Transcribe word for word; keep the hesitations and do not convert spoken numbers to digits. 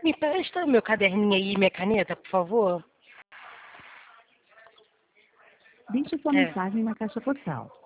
Me presta meu caderninho aí e minha caneta, por favor? Deixe sua É. mensagem na caixa postal.